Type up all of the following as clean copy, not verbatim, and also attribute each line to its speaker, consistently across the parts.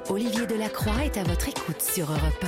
Speaker 1: Olivier Delacroix est à votre écoute sur Europe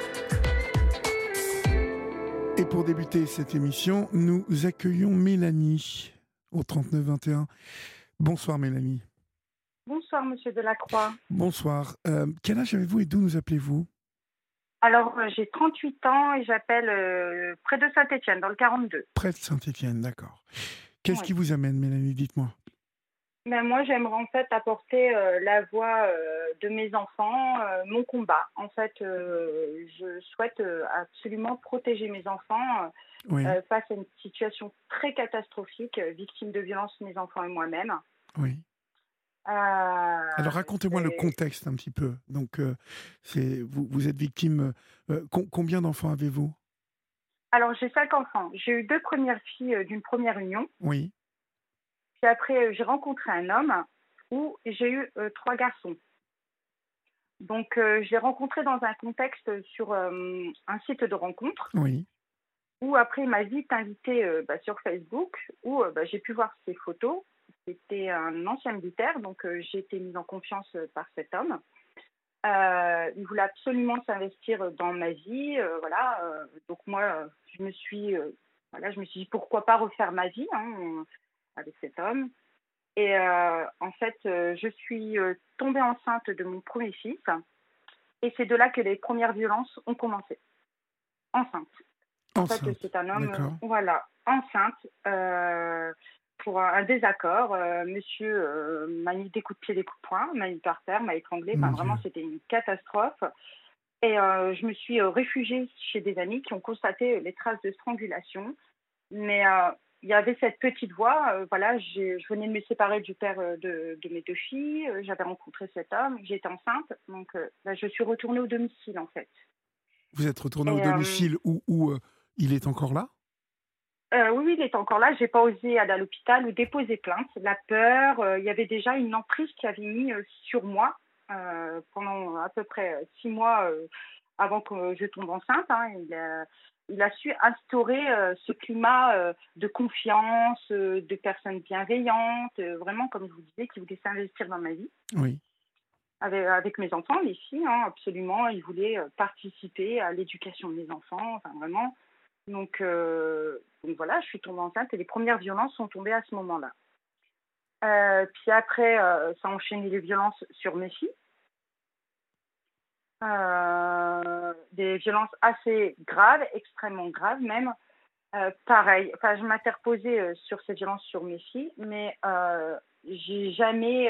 Speaker 2: 1. Et pour débuter cette émission, nous accueillons Mélanie au 3921. Bonsoir Mélanie.
Speaker 3: Bonsoir Monsieur Delacroix.
Speaker 2: Bonsoir. Quel âge avez-vous et d'où nous appelez-vous ?
Speaker 3: Alors, j'ai 38 ans et j'appelle près de Saint-Étienne, dans le 42.
Speaker 2: Près de Saint-Étienne, d'accord. Qu'est-ce qui vous amène, Mélanie ? Dites-moi.
Speaker 3: Ben, moi, j'aimerais en fait apporter la voix de mes enfants, mon combat. En fait, je souhaite absolument protéger mes enfants face à une situation très catastrophique, victime de violences, mes enfants et moi-même.
Speaker 2: Oui. Alors racontez-moi le contexte un petit peu. Donc, vous êtes victime. Combien d'enfants avez-vous ?
Speaker 3: Alors, j'ai 5 enfants. J'ai eu 2 premières filles d'une première union.
Speaker 2: Oui.
Speaker 3: Puis après, j'ai rencontré un homme où j'ai eu 3 garçons. Donc, je l'ai rencontré dans un contexte sur un site de rencontre.
Speaker 2: Oui.
Speaker 3: Où après, il m'a vite invité sur Facebook, où j'ai pu voir ses photos. C'était un ancien militaire, donc j'ai été mise en confiance par cet homme. Il voulait absolument s'investir dans ma vie, donc moi, je me suis dit pourquoi pas refaire ma vie avec cet homme. Et en fait, je suis tombée enceinte de mon premier fils, et c'est de là que les premières violences ont commencé. Enceinte. En fait, c'est un homme, enceinte. Pour un désaccord, monsieur m'a mis des coups de pied, des coups de poing, m'a mis par terre, m'a étranglée. Vraiment, c'était une catastrophe. Et je me suis réfugiée chez des amis qui ont constaté les traces de strangulation. Mais il y avait cette petite voix. Je venais de me séparer du père de mes 2 filles. J'avais rencontré cet homme. J'étais enceinte. Donc, je suis retournée au domicile, en fait.
Speaker 2: Vous êtes retournée au domicile où il est encore là ?
Speaker 3: Oui, il est encore là. Je n'ai pas osé aller à l'hôpital ou déposer plainte. La peur, il y avait déjà une emprise qui avait mis sur moi pendant à peu près 6 mois avant que je tombe enceinte. Il a su instaurer ce climat de confiance, de personnes bienveillantes, vraiment, comme je vous disais, qui voulaient s'investir dans ma vie.
Speaker 2: Oui.
Speaker 3: Avec mes enfants, mes filles, absolument. Il voulait participer à l'éducation de mes enfants, vraiment. Donc voilà, je suis tombée enceinte et les premières violences sont tombées à ce moment-là. Puis après, ça a enchaîné les violences sur mes filles. Des violences assez graves, extrêmement graves même. Pareil, je m'interposais sur ces violences sur mes filles, mais j'ai jamais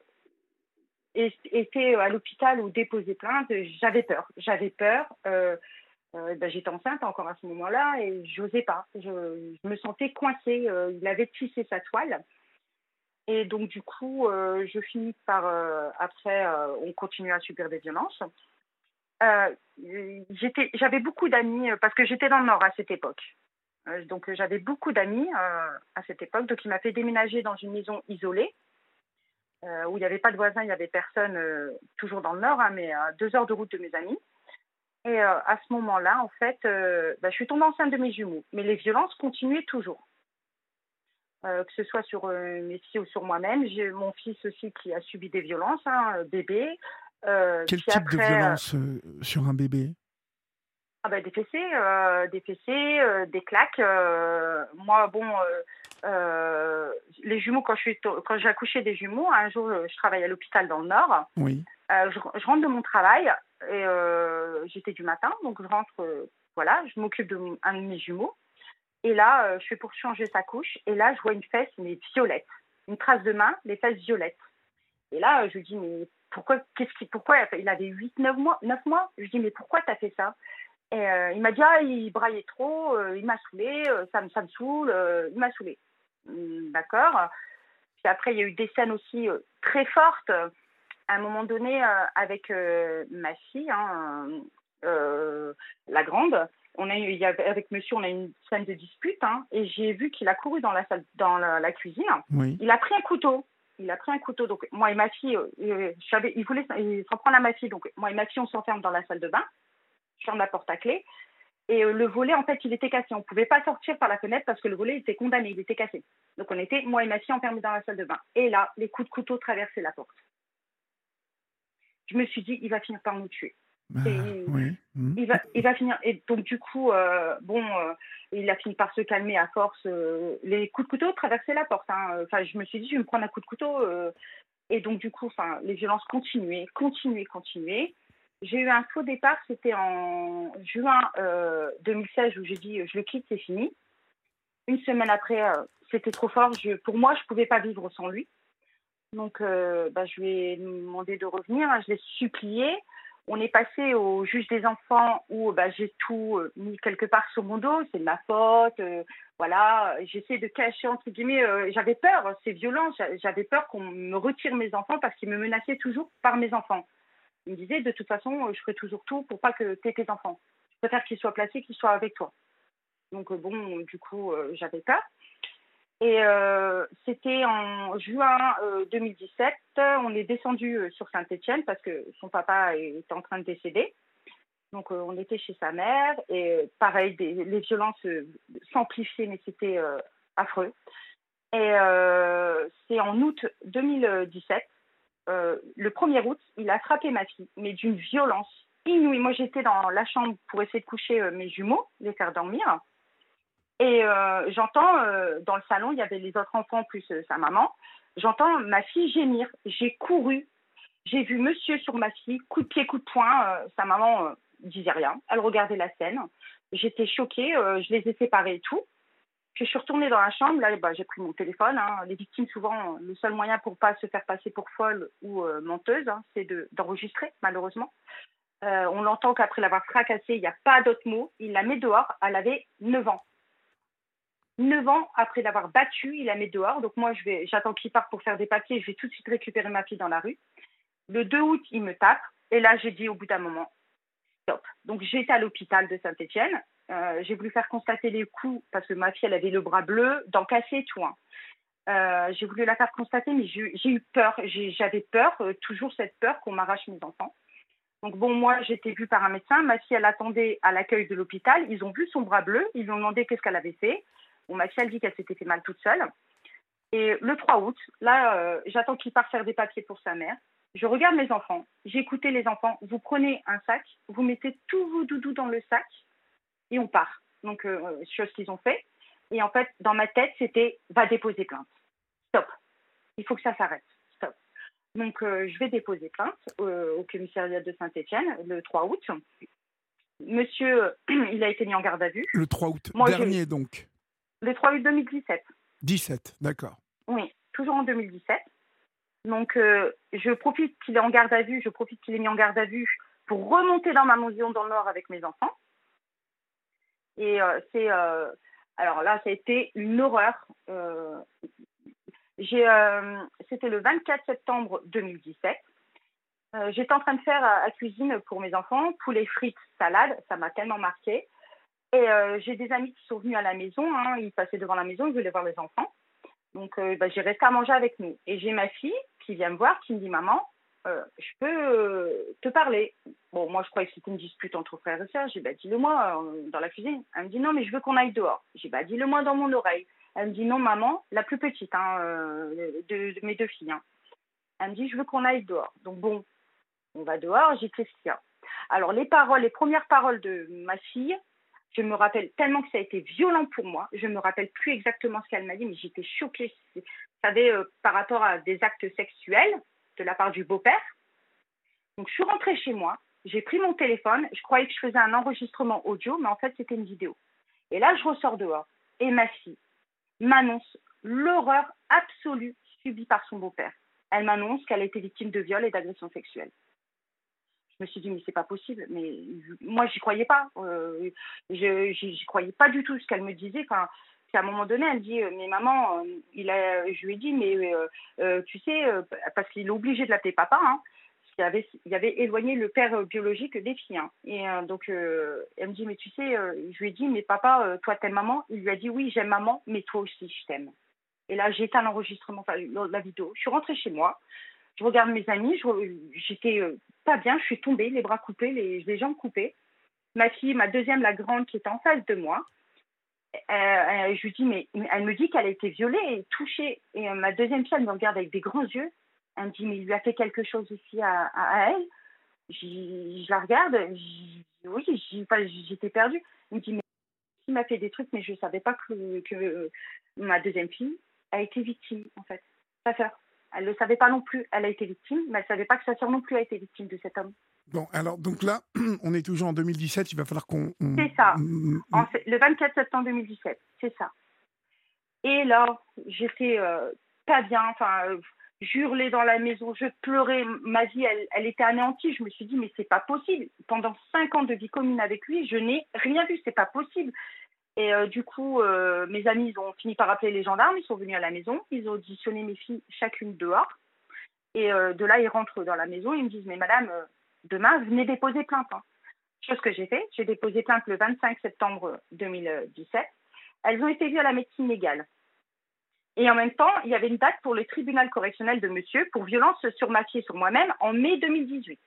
Speaker 3: été à l'hôpital ou déposé plainte. J'avais peur. J'étais enceinte encore à ce moment-là et je n'osais pas. Je me sentais coincée. Il avait tissé sa toile. Et donc, du coup, je finis par... après, on continue à subir des violences. J'avais beaucoup d'amis parce que j'étais dans le Nord à cette époque. Donc, j'avais beaucoup d'amis à cette époque. Donc, il m'a fait déménager dans une maison isolée où il n'y avait pas de voisins, il n'y avait personne, toujours dans le Nord, mais à 2 heures de route de mes amis. Et à ce moment-là, en fait, je suis tombée enceinte de mes jumeaux. Mais les violences continuaient toujours. Que ce soit sur mes filles ou sur moi-même. J'ai mon fils aussi qui a subi des violences, bébé.
Speaker 2: Quel type de violence sur un bébé ?
Speaker 3: Des fessées, des claques. Moi, les jumeaux, quand j'ai accouché des jumeaux, un jour, je travaille à l'hôpital dans le Nord.
Speaker 2: Oui.
Speaker 3: Je rentre de mon travail et j'étais du matin, donc je rentre, je m'occupe un de mes jumeaux. Et là, je fais pour changer sa couche. Et là, je vois une fesse, mais violette. Une trace de main, les fesses violettes. Et là, je lui dis, mais pourquoi il avait 9 mois. Je lui dis, mais pourquoi t'as fait ça ? Et il m'a dit, il braillait trop, il m'a saoulée, ça me saoule, il m'a saoulée. D'accord. Puis après, il y a eu des scènes aussi très fortes. À un moment donné, avec ma fille, la grande, avec monsieur, on a eu une scène de dispute, et j'ai vu qu'il a couru dans la salle, dans la cuisine.
Speaker 2: Oui.
Speaker 3: Il a pris un couteau. Donc moi et ma fille, il voulait s'en prendre à ma fille. Donc moi et ma fille, on s'enferme dans la salle de bain. Je ferme la porte à clé. Et le volet, en fait, il était cassé. On ne pouvait pas sortir par la fenêtre parce que le volet était condamné, il était cassé. Donc on était, moi et ma fille, enfermés dans la salle de bain. Et là, les coups de couteau traversaient la porte. je me suis dit, il va finir par nous tuer.
Speaker 2: Oui.
Speaker 3: Il va finir. Et donc, du coup, il a fini par se calmer à force. Les coups de couteau traversaient la porte. Enfin, je me suis dit, je vais me prendre un coup de couteau. Et donc, du coup, les violences continuaient. J'ai eu un faux départ, c'était en juin 2016 où j'ai dit, je le quitte, c'est fini. Une semaine après, c'était trop fort. Pour moi, je ne pouvais pas vivre sans lui. Donc, je lui ai demandé de revenir. Je l'ai supplié. On est passé au juge des enfants où j'ai tout mis quelque part sur mon dos. C'est de ma faute. Voilà. J'essaie de cacher, entre guillemets. J'avais peur. C'est violent. J'avais peur qu'on me retire mes enfants parce qu'ils me menaçaient toujours par mes enfants. Ils me disaient, de toute façon, je ferai toujours tout pour pas que tu aies tes enfants. Je préfère qu'ils soient placés, qu'ils soient avec toi. Donc, du coup, j'avais peur. Et c'était en juin 2017, on est descendu sur Saint-Étienne parce que son papa était en train de décéder. Donc on était chez sa mère et pareil, les violences s'amplifiaient, mais c'était affreux. Et c'est en août 2017, le 1er août, il a frappé ma fille, mais d'une violence inouïe. Moi j'étais dans la chambre pour essayer de coucher mes jumeaux, les faire dormir. Et j'entends, dans le salon, il y avait les autres enfants plus sa maman, j'entends ma fille gémir. J'ai couru, j'ai vu monsieur sur ma fille, coup de pied, coup de poing. Sa maman disait rien, elle regardait la scène. J'étais choquée, je les ai séparés et tout. Puis je suis retournée dans la chambre, là j'ai pris mon téléphone. Les victimes, souvent, le seul moyen pour ne pas se faire passer pour folle ou menteuse, c'est d'enregistrer, malheureusement. On l'entend qu'après l'avoir fracassée, il n'y a pas d'autre mot. Il la met dehors, elle avait 9 ans. 9 ans après l'avoir battue, il la met dehors. Donc moi, j'attends qu'il parte pour faire des papiers. Je vais tout de suite récupérer ma fille dans la rue. Le 2 août, il me tape. Et là, j'ai dit au bout d'un moment, stop. Donc j'étais à l'hôpital de Saint-Étienne. J'ai voulu faire constater les coups parce que ma fille, elle avait le bras bleu, dents cassées et tout. J'ai voulu la faire constater, mais j'ai eu peur. J'avais peur, toujours cette peur qu'on m'arrache mes enfants. Donc moi, j'étais vue par un médecin. Ma fille, elle attendait à l'accueil de l'hôpital. Ils ont vu son bras bleu. Ils lui ont demandé qu'est-ce qu'elle avait fait. Ma fille, elle dit qu'elle s'était fait mal toute seule. Et le 3 août, là, j'attends qu'il parte faire des papiers pour sa mère. Je regarde mes enfants. J'ai écouté les enfants. Vous prenez un sac, vous mettez tous vos doudous dans le sac et on part. Donc, chose qu'ils ont fait. Et en fait, dans ma tête, c'était « va déposer plainte. Stop. Il faut que ça s'arrête. Stop. » Donc, je vais déposer plainte au commissariat de Saint-Étienne le 3 août. Monsieur, il a été mis en garde à vue.
Speaker 2: Le 3 août dernier, donc.
Speaker 3: Le 3 août 2017.
Speaker 2: 17, d'accord.
Speaker 3: Oui, toujours en 2017. Donc, je profite qu'il est en garde à vue, je profite qu'il est mis en garde à vue pour remonter dans ma maison dans le Nord avec mes enfants. Et alors là, ça a été une horreur. C'était le 24 septembre 2017. J'étais en train de faire à cuisine pour mes enfants, poulet frites, salade, ça m'a tellement marqué. Et j'ai des amis qui sont venus à la maison, ils passaient devant la maison, ils voulaient voir les enfants. Donc, j'ai resté à manger avec nous. Et j'ai ma fille qui vient me voir, qui me dit « Maman, je peux te parler ?» Bon, moi, je croyais que c'était une dispute entre frères et sœurs. J'ai dit « dis-le-moi dans la cuisine. » Elle me dit « Non, mais je veux qu'on aille dehors. » J'ai dit « dis-le-moi dans mon oreille. » Elle me dit « Non, maman, la plus petite de mes 2 filles. Elle me dit « Je veux qu'on aille dehors. » Donc, bon, on va dehors. J'ai dit « Qu'est-ce qu'il y a ?» Alors, les premières paroles de ma fille, je me rappelle tellement que ça a été violent pour moi. Je ne me rappelle plus exactement ce qu'elle m'a dit, mais j'étais choquée. Vous savez, par rapport à des actes sexuels de la part du beau-père. Donc, je suis rentrée chez moi. J'ai pris mon téléphone. Je croyais que je faisais un enregistrement audio, mais en fait, c'était une vidéo. Et là, je ressors dehors. Et ma fille m'annonce l'horreur absolue subie par son beau-père. Elle m'annonce qu'elle a été victime de viol et d'agression sexuelle. Je me suis dit, mais c'est pas possible. Mais moi, j'y croyais pas. J'y croyais pas du tout ce qu'elle me disait. Enfin, à un moment donné, elle dit, mais maman, je lui ai dit, mais tu sais, parce qu'il est obligé de l'appeler papa, il avait éloigné le père biologique des filles. Et donc, elle me dit, mais tu sais, je lui ai dit, mais papa, toi, t'aimes maman? Il lui a dit, oui, j'aime maman, mais toi aussi, je t'aime. Et là, j'ai éteint l'enregistrement, la vidéo. Je suis rentrée chez moi. Je regarde mes amis, j'étais pas bien, je suis tombée, les bras coupés, les jambes coupées. Ma fille, ma deuxième, la grande, qui était en face de moi, je lui dis, mais elle me dit qu'elle a été violée et touchée. Et ma deuxième fille, elle me regarde avec des grands yeux. Elle me dit, mais il lui a fait quelque chose aussi à elle. Je la regarde, oui, j'étais perdue. Il me dit, mais il m'a fait des trucs, mais je ne savais pas que ma deuxième fille a été victime, en fait. Sa sœur. Elle ne le savait pas non plus. Elle a été victime, mais elle ne savait pas que sa sœur non plus a été victime de cet homme.
Speaker 2: Bon, alors, donc là, on est toujours en 2017, il va falloir qu'on...
Speaker 3: C'est ça. Le 24 septembre 2017, c'est ça. Et là, j'étais pas bien, j'hurlais dans la maison, je pleurais, ma vie, elle était anéantie. Je me suis dit, mais c'est pas possible. Pendant 5 ans de vie commune avec lui, je n'ai rien vu, c'est pas possible. Et du coup, mes amis, ils ont fini par appeler les gendarmes, ils sont venus à la maison, ils ont auditionné mes filles chacune dehors. Et de là, ils rentrent dans la maison, ils me disent, mais madame, demain, venez déposer plainte. Hein. Chose que j'ai fait, j'ai déposé plainte le 25 septembre 2017. Elles ont été vues à la médecine légale. Et en même temps, il y avait une date pour le tribunal correctionnel de monsieur pour violence sur ma fille et sur moi-même en mai 2018.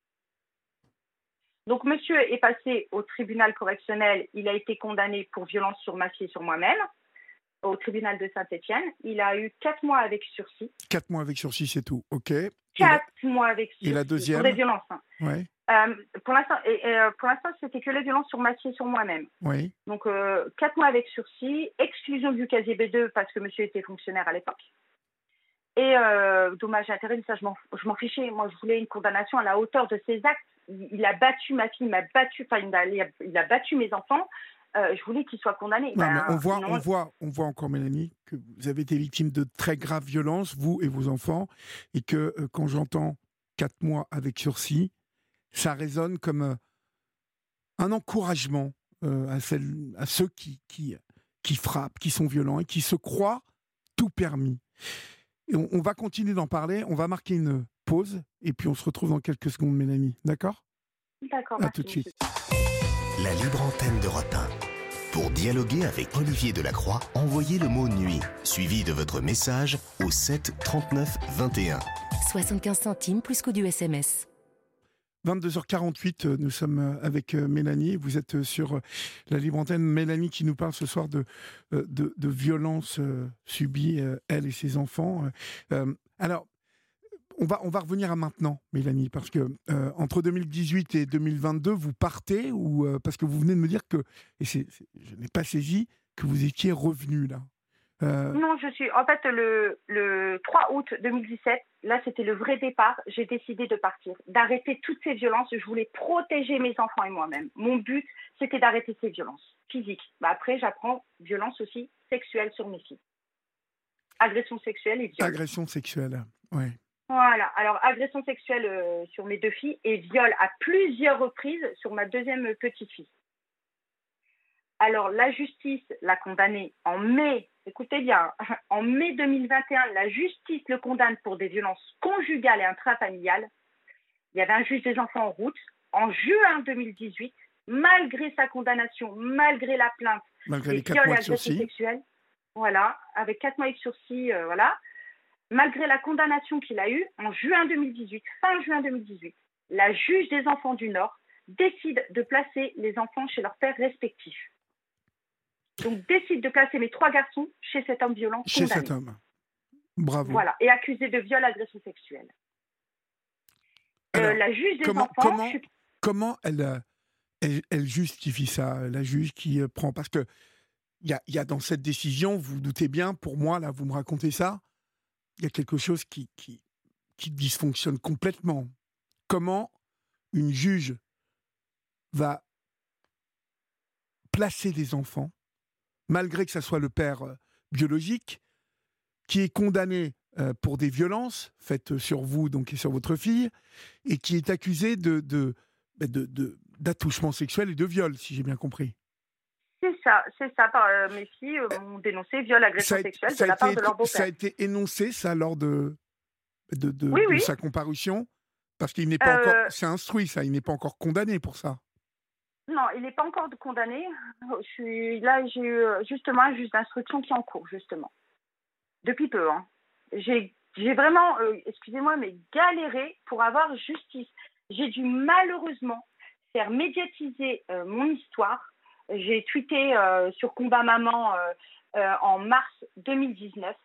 Speaker 3: Donc, monsieur est passé au tribunal correctionnel. Il a été condamné pour violence sur ma fille et sur moi-même au tribunal de Saint-Étienne. Il a eu 4 mois avec sursis.
Speaker 2: 4 mois avec sursis, c'est tout. OK.
Speaker 3: 4 mois avec sursis.
Speaker 2: Et la deuxième
Speaker 3: pour des violences. Hein.
Speaker 2: Ouais.
Speaker 3: Pour l'instant, c'était que les violences sur ma fille et sur moi-même.
Speaker 2: Oui.
Speaker 3: Donc, 4 mois avec sursis, exclusion du casier B2 parce que monsieur était fonctionnaire à l'époque. Et dommage et intérêt, ça, je m'en fichais. Moi, je voulais une condamnation à la hauteur de ses actes. Il a battu ma fille, il m'a battu, il a battu mes enfants. Je voulais qu'il soit condamné.
Speaker 2: Non, mais on voit encore, Mélanie, que vous avez été victime de très graves violences, vous et vos enfants, et que quand j'entends 4 mois avec sursis, ça résonne comme un encouragement à ceux qui frappent, qui sont violents et qui se croient tout permis. Et on va continuer d'en parler, on va marquer une pause et puis on se retrouve dans quelques secondes, Mélanie. D'accord ?
Speaker 3: D'accord.
Speaker 2: À tout de suite.
Speaker 4: La libre antenne d'Europe 1. Pour dialoguer avec Olivier Delacroix, envoyez le mot nuit, suivi de votre message au 7 39 21.
Speaker 1: 75 centimes plus coût du SMS.
Speaker 2: 22h48, nous sommes avec Mélanie. Vous êtes sur la libre antenne. Mélanie qui nous parle ce soir de violences subies, elle et ses enfants. Alors, on va revenir à maintenant, Mélanie, parce que entre 2018 et 2022, vous partez, ou parce que vous venez de me dire que, et je n'ai pas saisi, que vous étiez revenu là.
Speaker 3: Non, en fait, le 3 août 2017, là, c'était le vrai départ. J'ai décidé de partir, d'arrêter toutes ces violences. Je voulais protéger mes enfants et moi-même. Mon but, c'était d'arrêter ces violences physiques. Après, j'apprends violence aussi sexuelle sur mes filles. Agression sexuelle et viol.
Speaker 2: Agression sexuelle, oui.
Speaker 3: Voilà. Alors, agression sexuelle sur mes 2 filles et viol à plusieurs reprises sur ma deuxième petite fille. Alors, la justice l'a condamné en mai, écoutez bien, en mai 2021, la justice le condamne pour des violences conjugales et intrafamiliales. Il y avait un juge des enfants en route. En juin 2018, malgré sa condamnation, malgré la plainte,
Speaker 2: malgré les 4 mois de sursis
Speaker 3: sexuelle, voilà, avec 4 mois de sursis, voilà, malgré la condamnation qu'il a eue, en juin 2018, fin juin 2018, la juge des enfants du Nord décide de placer les enfants chez leurs pères respectifs. Donc, décide de placer mes 3 garçons chez cet homme violent condamné.
Speaker 2: Chez cet homme. Bravo.
Speaker 3: Voilà, et accusé de viol, agression sexuelle.
Speaker 2: Alors,
Speaker 3: la juge des enfants...
Speaker 2: Comment elle justifie ça, la juge qui prend... Parce que il y a dans cette décision, vous vous doutez bien, pour moi, là, vous me racontez ça, il y a quelque chose qui dysfonctionne complètement. Comment une juge va placer des enfants, malgré que ça soit le père biologique, qui est condamné pour des violences faites sur vous donc, et sur votre fille, et qui est accusé d'attouchement sexuel et de viol, si j'ai bien compris.
Speaker 3: C'est ça. Mes filles m'ont dénoncé viol, agression sexuelle de la part de leur beau-père.
Speaker 2: Ça a été énoncé, ça, lors de sa comparution, parce qu'il n'est pas encore... C'est instruit, ça, il n'est pas encore condamné pour ça.
Speaker 3: Non, il n'est pas encore condamné. Là, j'ai eu justement un juge d'instruction qui est en cours, justement. Depuis peu. Hein. J'ai vraiment, excusez-moi, mais galéré pour avoir justice. J'ai dû malheureusement faire médiatiser mon histoire. J'ai tweeté sur Combat Maman en mars 2019.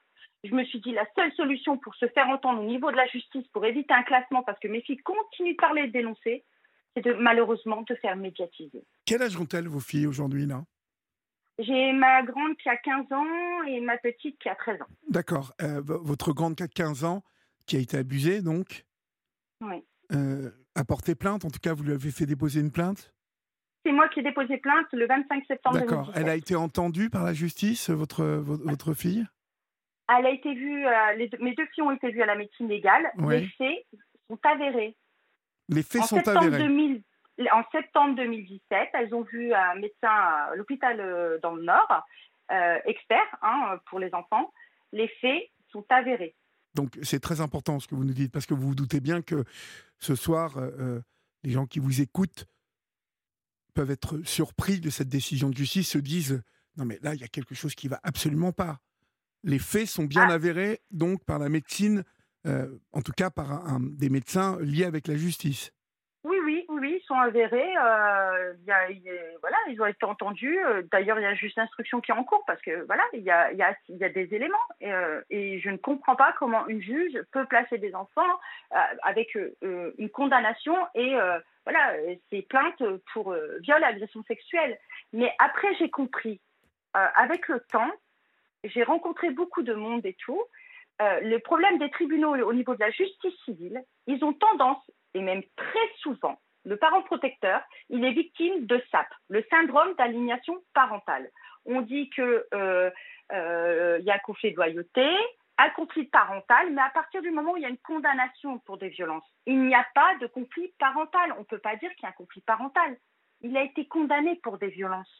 Speaker 3: je me suis dit la seule solution pour se faire entendre au niveau de la justice, pour éviter un classement, parce que mes filles continuent de parler et de dénoncer, c'est malheureusement de faire médiatiser.
Speaker 2: Quel âge ont-elles, vos filles, aujourd'hui, là ?
Speaker 3: J'ai ma grande qui a 15 ans et ma petite qui a 13 ans.
Speaker 2: D'accord. Votre grande qui a 15 ans, qui a été abusée, donc,
Speaker 3: Oui.
Speaker 2: a porté plainte. En tout cas, vous lui avez fait déposer une plainte ?
Speaker 3: C'est moi qui ai déposé plainte le 25 septembre
Speaker 2: D'accord.
Speaker 3: 2017.
Speaker 2: Elle a été entendue par la justice, votre fille ?
Speaker 3: Elle a été vue, mes deux filles ont été vues à la médecine légale.
Speaker 2: Ouais.
Speaker 3: Les faits sont avérés.
Speaker 2: Les faits sont avérés.
Speaker 3: En septembre 2017, elles ont vu un médecin à l'hôpital dans le Nord, expert pour les enfants. Les faits sont avérés.
Speaker 2: Donc c'est très important ce que vous nous dites, parce que vous vous doutez bien que ce soir, les gens qui vous écoutent peuvent être surpris de cette décision de justice, se disent « Non mais là, il y a quelque chose qui ne va absolument pas ». Les faits sont bien avérés, donc par la médecine, en tout cas par des médecins liés avec la justice.
Speaker 3: Oui, ils sont avérés. Voilà, ils ont été entendus. D'ailleurs, il y a juste l'instruction qui est en cours parce que voilà, il y a des éléments. Et je ne comprends pas comment une juge peut placer des enfants avec une condamnation et voilà, ces plaintes pour viol et agression sexuelle. Mais après, j'ai compris. Avec le temps, j'ai rencontré beaucoup de monde et tout. Le problème des tribunaux au niveau de la justice civile, ils ont tendance, et même très souvent, le parent protecteur, il est victime de SAP, le syndrome d'aliénation parentale. On dit qu'il y a un conflit de loyauté, un conflit parental, mais à partir du moment où il y a une condamnation pour des violences, il n'y a pas de conflit parental. On ne peut pas dire qu'il y a un conflit parental. Il a été condamné pour des violences.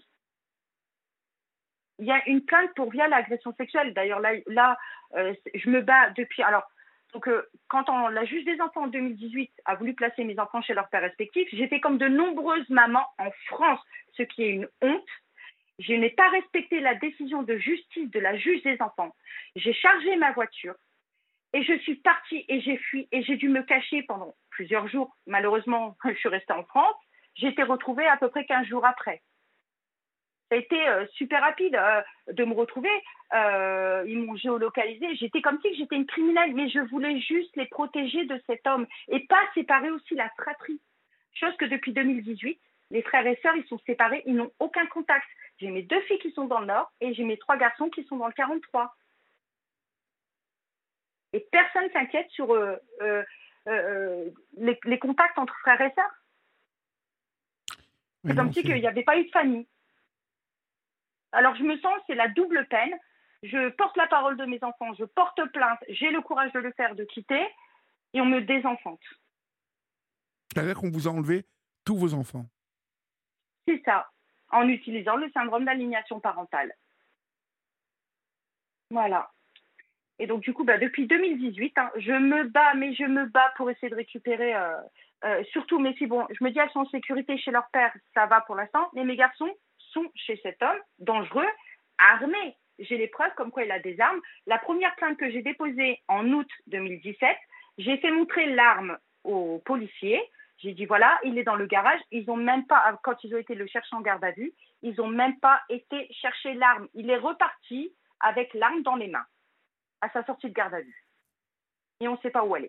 Speaker 3: Il y a une plainte pour viol et agression sexuelle. D'ailleurs, là je me bats depuis... Alors, donc, quand la juge des enfants en 2018 a voulu placer mes enfants chez leurs pères respectifs, j'ai fait comme de nombreuses mamans en France, ce qui est une honte. Je n'ai pas respecté la décision de justice de la juge des enfants. J'ai chargé ma voiture et je suis partie et j'ai fui et j'ai dû me cacher pendant plusieurs jours. Malheureusement, je suis restée en France. J'ai été retrouvée à peu près 15 jours après. Ça a été super rapide de me retrouver. Ils m'ont géolocalisée. J'étais comme si j'étais une criminelle, mais je voulais juste les protéger de cet homme et pas séparer aussi la fratrie. Chose que depuis 2018, les frères et sœurs, ils sont séparés, ils n'ont aucun contact. J'ai mes 2 filles qui sont dans le Nord et j'ai mes 3 garçons qui sont dans le 43. Et personne ne s'inquiète sur les contacts entre frères et sœurs. C'est comme si il n'y avait pas eu de famille. Alors je me sens, c'est la double peine. Je porte la parole de mes enfants, je porte plainte, j'ai le courage de le faire, de quitter, et on me désenfante.
Speaker 2: C'est-à-dire qu'on vous a enlevé tous vos enfants.
Speaker 3: C'est ça, en utilisant le syndrome d'aliénation parentale. Voilà. Et donc du coup, depuis 2018, je me bats pour essayer de récupérer surtout mes filles. Bon, je me dis, elles sont en sécurité chez leur père, ça va pour l'instant, mais mes garçons sont chez cet homme dangereux, armé. J'ai les preuves comme quoi il a des armes. La première plainte que j'ai déposée en août 2017, j'ai fait montrer l'arme aux policiers. J'ai dit voilà, il est dans le garage. Ils ont même pas, quand ils ont été le chercher en garde à vue, ils n'ont même pas été chercher l'arme. Il est reparti avec l'arme dans les mains à sa sortie de garde à vue. Et on ne sait pas où elle est.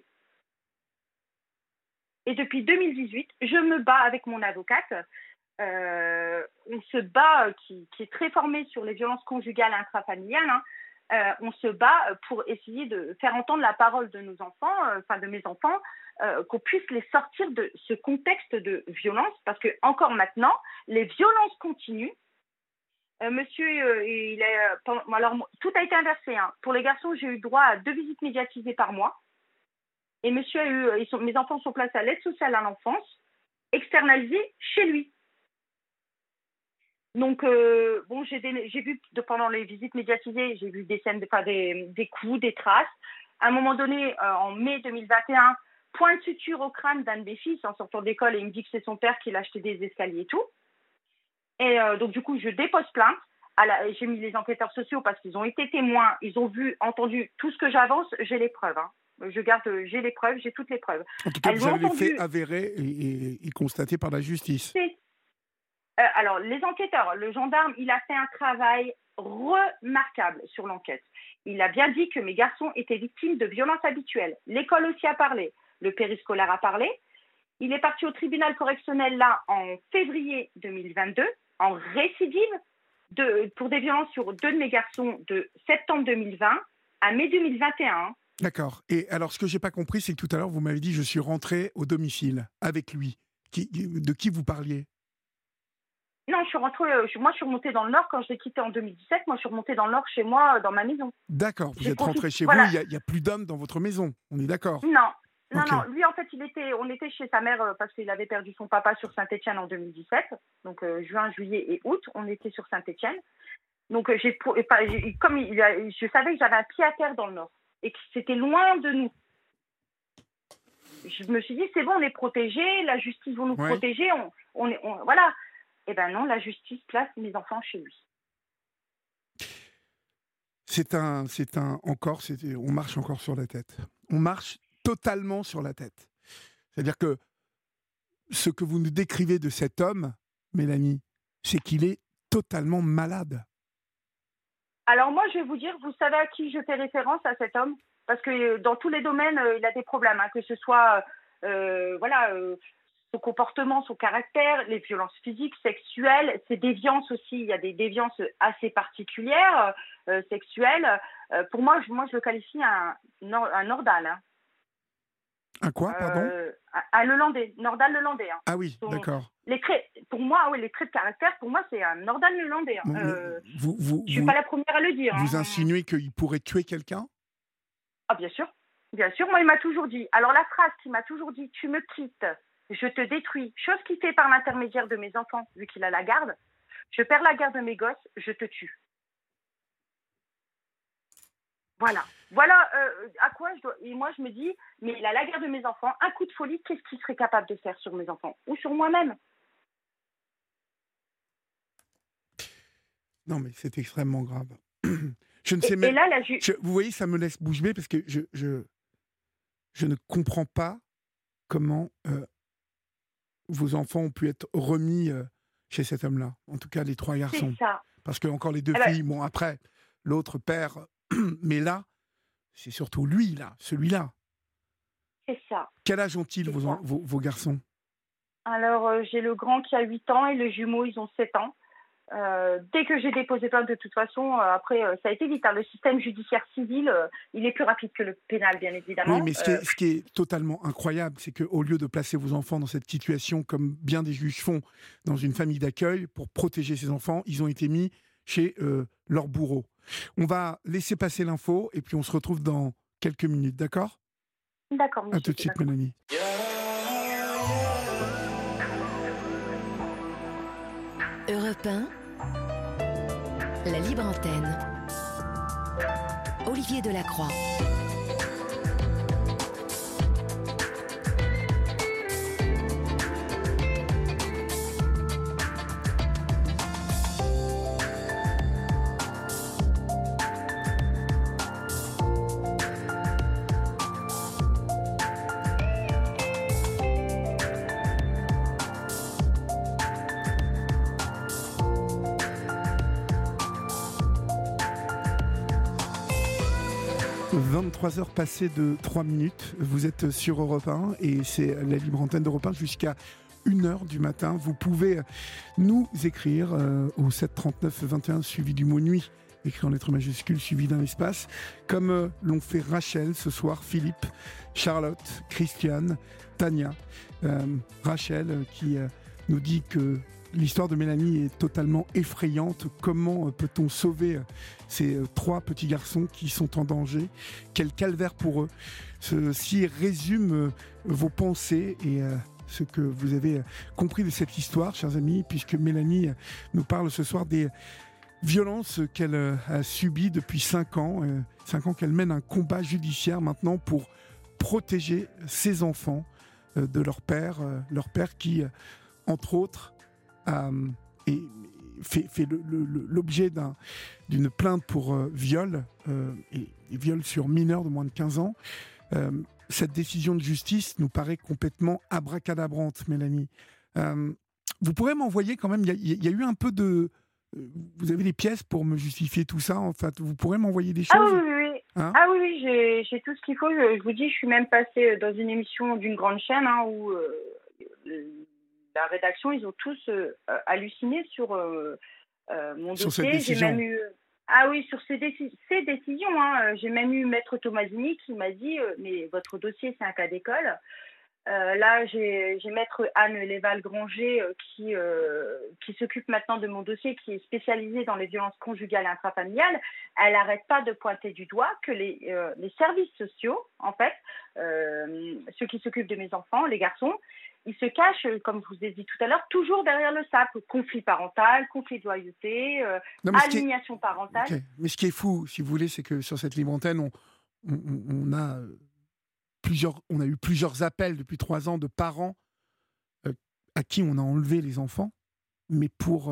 Speaker 3: Et depuis 2018, je me bats avec mon avocate. On se bat, qui est très formé sur les violences conjugales intrafamiliales, on se bat pour essayer de faire entendre la parole de nos enfants, de mes enfants, qu'on puisse les sortir de ce contexte de violence, parce que encore maintenant, les violences continuent. Monsieur, alors tout a été inversé. Pour les garçons, j'ai eu droit à 2 visites médiatisées par mois. Et monsieur mes enfants sont placés à l'aide sociale à l'enfance, externalisés chez lui. Donc, j'ai vu pendant les visites médiatisées, j'ai vu des scènes, des coups, des traces. À un moment donné, en mai 2021, point de suture au crâne d'un de mes fils en sortant d'école, et il me dit que c'est son père qui l'a acheté des escaliers et tout. Et donc, du coup, je dépose plainte. J'ai mis les enquêteurs sociaux parce qu'ils ont été témoins, ils ont vu, entendu tout ce que j'avance, j'ai les preuves. J'ai les preuves, j'ai toutes les preuves.
Speaker 2: En tout cas, vous avez les faits avérés et constatés par la justice.
Speaker 3: Alors, les enquêteurs, le gendarme, il a fait un travail remarquable sur l'enquête. Il a bien dit que mes garçons étaient victimes de violences habituelles. L'école aussi a parlé. Le périscolaire a parlé. Il est parti au tribunal correctionnel là en février 2022 en récidive pour des violences sur 2 de mes garçons de septembre 2020 à mai 2021.
Speaker 2: D'accord. Et alors, ce que j'ai pas compris, c'est que tout à l'heure, vous m'avez dit je suis rentré au domicile avec lui. De qui vous parliez?
Speaker 3: Non, je suis remontée dans le Nord quand je l'ai quitté en 2017. Moi, je suis remontée dans le Nord chez moi, dans ma maison.
Speaker 2: D'accord. Vous êtes rentré chez
Speaker 3: voilà.
Speaker 2: vous. Il y a plus d'hommes dans votre maison. On est d'accord?
Speaker 3: Non. Non,
Speaker 2: Okay.
Speaker 3: non. Lui, en fait, on était chez sa mère parce qu'il avait perdu son papa sur Saint-Étienne en 2017. Donc, juin, juillet et août, on était sur Saint-Étienne. Donc, je savais que j'avais un pied à terre dans le Nord et que c'était loin de nous. Je me suis dit, c'est bon, on est protégés, la justice va nous protéger, voilà. Eh ben non, la justice place mes enfants chez lui.
Speaker 2: On marche encore sur la tête. On marche totalement sur la tête. C'est-à-dire que ce que vous nous décrivez de cet homme, Mélanie, c'est qu'il est totalement malade.
Speaker 3: Alors moi, je vais vous dire, vous savez à qui je fais référence à cet homme? Parce que dans tous les domaines, il a des problèmes, que ce soit son comportement, son caractère, les violences physiques, sexuelles, ses déviances aussi. Il y a des déviances assez particulières, sexuelles. Pour moi, je le qualifie un Nordal.
Speaker 2: Un quoi, pardon?
Speaker 3: Un Lelandais, Nordal Lelandais.
Speaker 2: Ah oui, d'accord.
Speaker 3: Pour moi, les traits de caractère, pour moi, c'est un Nordal Lelandais. Je ne suis pas la première à le dire.
Speaker 2: Vous insinuez qu'il pourrait tuer quelqu'un?
Speaker 3: Ah, bien sûr. Bien sûr, moi, il m'a toujours dit. Alors, la phrase qu'il m'a toujours dit, tu me quittes, je te détruis, chose qu'il fait par l'intermédiaire de mes enfants, vu qu'il a la garde, je perds la garde de mes gosses, je te tue. Voilà. Voilà à quoi je dois. Et moi, je me dis, mais il a la garde de mes enfants, un coup de folie, qu'est-ce qu'il serait capable de faire sur mes enfants? Ou sur moi-même?
Speaker 2: Non, mais c'est extrêmement grave. Je ne sais même.
Speaker 3: Et là,
Speaker 2: vous voyez, ça me laisse bouche bée parce que je ne comprends pas comment vos enfants ont pu être remis chez cet homme-là. En tout cas, les 3 garçons.
Speaker 3: C'est ça.
Speaker 2: Parce que encore les 2 filles, bon, après, l'autre père. Mais là, c'est surtout lui, là, celui-là.
Speaker 3: C'est ça.
Speaker 2: Quel âge ont-ils, vos garçons?
Speaker 3: Alors, j'ai le grand qui a 8 ans et le jumeau, ils ont 7 ans. Dès que j'ai déposé plainte, de toute façon, après, ça a été vite. Le système judiciaire civil, il est plus rapide que le pénal, bien évidemment.
Speaker 2: Oui, mais ce qui est totalement incroyable, c'est qu'au lieu de placer vos enfants dans cette situation, comme bien des juges font dans une famille d'accueil, pour protéger ses enfants, ils ont été mis chez leur bourreau. On va laisser passer l'info et puis on se retrouve dans quelques minutes, d'accord?
Speaker 3: D'accord, monsieur.
Speaker 2: À tout de suite, Mélanie.
Speaker 1: Europe 1, la libre antenne. Olivier Delacroix.
Speaker 2: – 23h passées de 3 minutes, vous êtes sur Europe 1 et c'est la libre antenne d'Europe 1 jusqu'à 1h du matin. Vous pouvez nous écrire au 7 39 21 suivi du mot nuit, écrit en lettres majuscules suivi d'un espace, comme l'ont fait Rachel ce soir, Philippe, Charlotte, Christiane, Tania. Rachel qui nous dit que l'histoire de Mélanie est totalement effrayante. Comment peut-on sauver ces 3 petits garçons qui sont en danger? Quel calvaire pour eux. Ceci résume vos pensées et ce que vous avez compris de cette histoire, chers amis, puisque Mélanie nous parle ce soir des violences qu'elle a subies depuis 5 ans. 5 ans qu'elle mène un combat judiciaire maintenant pour protéger ses enfants de leur père qui, entre autres, et fait l'objet d'une plainte pour viol, et viol sur mineurs de moins de 15 ans. Cette décision de justice nous paraît complètement abracadabrante, Mélanie. Vous pourrez m'envoyer quand même, il y a eu un peu de vous avez des pièces pour me justifier tout ça, en fait. Vous pourrez m'envoyer des
Speaker 3: Ah
Speaker 2: choses,
Speaker 3: oui, oui, oui.
Speaker 2: hein?
Speaker 3: Ah oui, oui, j'ai tout ce qu'il faut. Je vous dis, je suis même passée dans une émission d'une grande chaîne où la rédaction, ils ont tous halluciné sur mon
Speaker 2: Sur cette
Speaker 3: dossier. J'ai
Speaker 2: décision.
Speaker 3: même eu... Ah oui, sur ces décisions. J'ai même eu Maître Tomasini qui m'a dit mais votre dossier, c'est un cas d'école. Là, j'ai Maître Anne Léval-Granger qui s'occupe maintenant de mon dossier, qui est spécialisée dans les violences conjugales et intrafamiliales. Elle n'arrête pas de pointer du doigt que les services sociaux, en fait, ceux qui s'occupent de mes enfants, les garçons, ils se cachent, comme je vous ai dit tout à l'heure, toujours derrière le SAP. Conflit parental, conflit de loyauté,
Speaker 2: Non, mais
Speaker 3: aliénation parentale.
Speaker 2: Ok. Mais ce qui est fou, si vous voulez, c'est que sur cette libre antenne, on a on a eu plusieurs appels depuis 3 ans de parents à qui on a enlevé les enfants, mais pour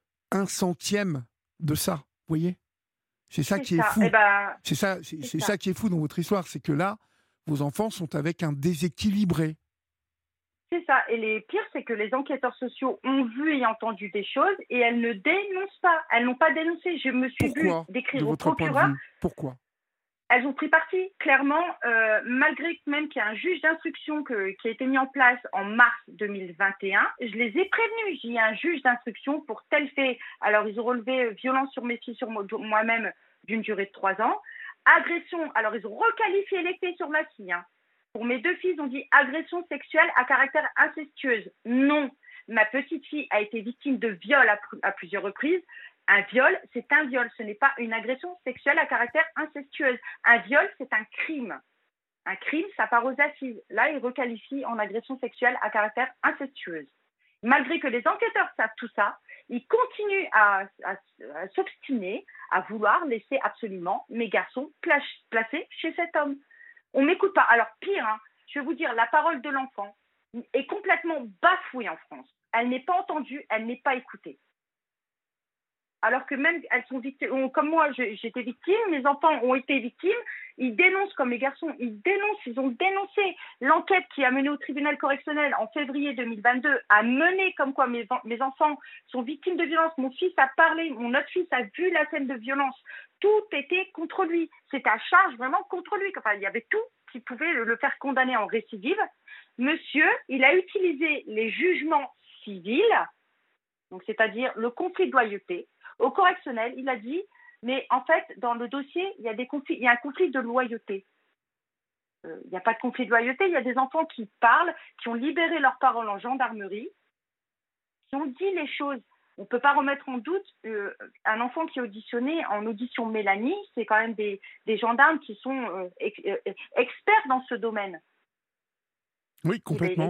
Speaker 2: 1/100 de ça, vous voyez? C'est ça qui est fou.
Speaker 3: Eh ben,
Speaker 2: C'est ça qui est fou dans votre histoire, c'est que là, vos enfants sont avec un déséquilibré.
Speaker 3: c'est ça. Et les pires, c'est que les enquêteurs sociaux ont vu et entendu des choses et elles ne dénoncent pas. Elles n'ont pas dénoncé. Je me suis vue
Speaker 2: Pourquoi, de
Speaker 3: décrire au
Speaker 2: votre point de
Speaker 3: procureur.
Speaker 2: vue? Pourquoi?
Speaker 3: Elles ont pris parti, clairement, malgré même qu'il y a un juge d'instruction qui a été mis en place en mars 2021. Je les ai prévenus. J'ai un juge d'instruction pour tel fait. Alors, ils ont relevé violence sur mes filles, sur moi-même, d'une durée de 3 ans. Agression. Alors, ils ont requalifié les faits sur ma fille. Pour mes 2 filles, ils ont dit agression sexuelle à caractère incestueuse. Non. Ma petite fille a été victime de viol à plusieurs reprises. Un viol, c'est un viol. Ce n'est pas une agression sexuelle à caractère incestueuse. Un viol, c'est un crime. Un crime, ça part aux assises. Là, ils requalifient en agression sexuelle à caractère incestueuse. Malgré que les enquêteurs savent tout ça, ils continuent à s'obstiner, à vouloir laisser absolument mes garçons placés chez cet homme. On ne m'écoute pas. Alors, pire, je vais vous dire, la parole de l'enfant est complètement bafouée en France. Elle n'est pas entendue, elle n'est pas écoutée. Alors que même elles sont victimes, comme moi j'étais victime, mes enfants ont été victimes, ils dénoncent comme les garçons, ils ont dénoncé l'enquête qui a mené au tribunal correctionnel en février 2022, a mené comme quoi mes enfants sont victimes de violences, mon fils a parlé, mon autre fils a vu la scène de violence, tout était contre lui, c'était à charge vraiment contre lui, enfin il y avait tout qui pouvait le faire condamner en récidive. Monsieur, il a utilisé les jugements civils, donc c'est-à-dire le conflit de loyauté. Au correctionnel, il a dit, mais en fait, dans le dossier, il y a un conflit de loyauté. Il n'y a pas de conflit de loyauté, il y a des enfants qui parlent, qui ont libéré leurs paroles en gendarmerie, qui ont dit les choses. On ne peut pas remettre en doute un enfant qui est auditionné en audition Mélanie, c'est quand même des gendarmes qui sont experts dans ce domaine.
Speaker 2: Oui, complètement.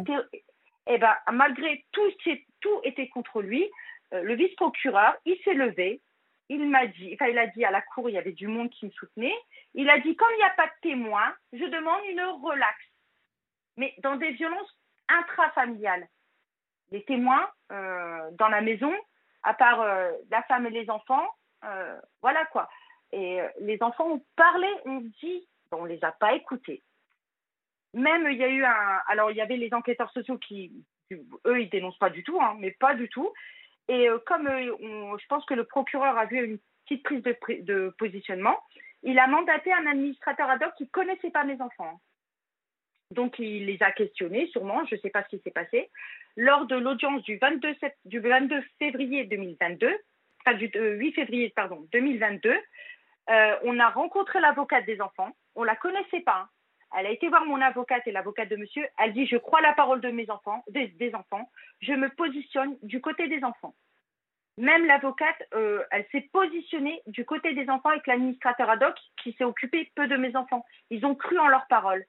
Speaker 3: Malgré tout était contre lui, le vice-procureur, il s'est levé, il a dit à la cour, il y avait du monde qui me soutenait, il a dit, comme il n'y a pas de témoin, je demande une relaxe. Mais dans des violences intrafamiliales, les témoins dans la maison, à part la femme et les enfants, voilà quoi. Et les enfants ont parlé, ont dit, on ne les a pas écoutés. Même, il y a eu il y avait les enquêteurs sociaux qui, eux, ils dénoncent pas du tout, mais pas du tout. Et comme je pense que le procureur a vu une petite prise de positionnement, il a mandaté un administrateur ad hoc qui ne connaissait pas mes enfants. Donc, il les a questionnés, sûrement, je ne sais pas ce qui s'est passé. Lors de l'audience du 22 février 2022, enfin du 8 février 2022, on a rencontré l'avocate des enfants. On ne la connaissait pas. Elle a été voir mon avocate et l'avocate de monsieur. Elle dit, je crois la parole de mes enfants, des enfants. Je me positionne du côté des enfants. Même l'avocate, elle s'est positionnée du côté des enfants avec l'administrateur ad hoc qui s'est occupé peu de mes enfants. Ils ont cru en leurs paroles.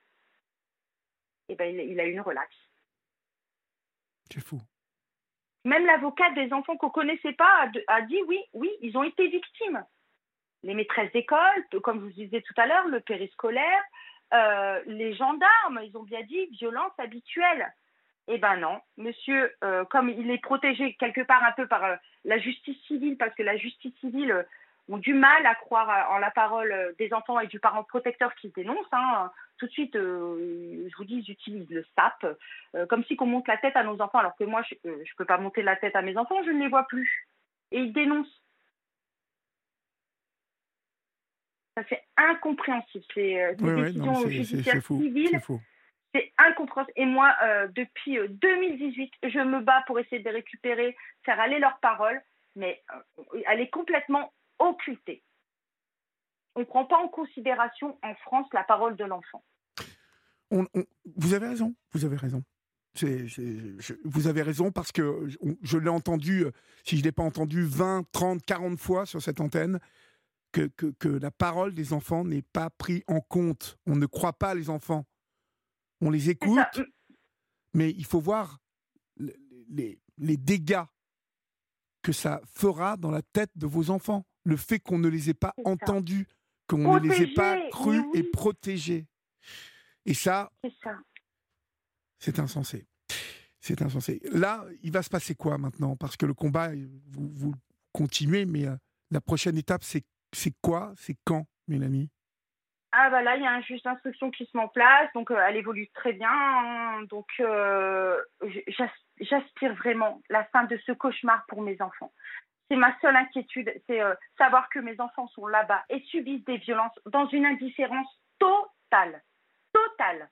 Speaker 3: Et il a eu une relaxe.
Speaker 2: C'est fou.
Speaker 3: Même l'avocate des enfants qu'on ne connaissait pas a dit oui, ils ont été victimes. Les maîtresses d'école, comme je vous disais tout à l'heure, le périscolaire, les gendarmes, ils ont bien dit violence habituelle. Eh ben non, monsieur, comme il est protégé quelque part un peu par la justice civile, parce que la justice civile ont du mal à croire en la parole des enfants et du parent protecteur qui dénonce. Tout de suite, je vous dis, ils utilisent le SAP, comme si qu'on monte la tête à nos enfants, alors que moi, je ne peux pas monter la tête à mes enfants, je ne les vois plus. Et ils dénoncent. Ça, c'est incompréhensible. C'est des décisions judiciaires civiles.
Speaker 2: C'est faux.
Speaker 3: C'est incompréhensible. Et moi, depuis 2018, je me bats pour essayer de les récupérer, faire aller leur parole, mais elle est complètement occultée. On ne prend pas en considération en France la parole de l'enfant.
Speaker 2: Vous avez raison, vous avez raison. Vous avez raison parce que je l'ai entendu, si je ne l'ai pas entendu 20, 30, 40 fois sur cette antenne, que la parole des enfants n'est pas prise en compte. On ne croit pas les enfants. On les écoute, mais il faut voir les dégâts que ça fera dans la tête de vos enfants. Le fait qu'on ne les ait pas entendus, qu'on ne les ait pas crus et protégés. Et ça, c'est insensé. C'est insensé. Là, il va se passer quoi maintenant? Parce que le combat, vous continuez, mais la prochaine étape, c'est quoi? C'est quand, Mélanie?
Speaker 3: Ah bah là, il y a un juge d'instruction qui se met en place, donc elle évolue très bien. Hein, donc j'aspire vraiment la fin de ce cauchemar pour mes enfants. C'est ma seule inquiétude, c'est savoir que mes enfants sont là-bas et subissent des violences dans une indifférence totale. Totale.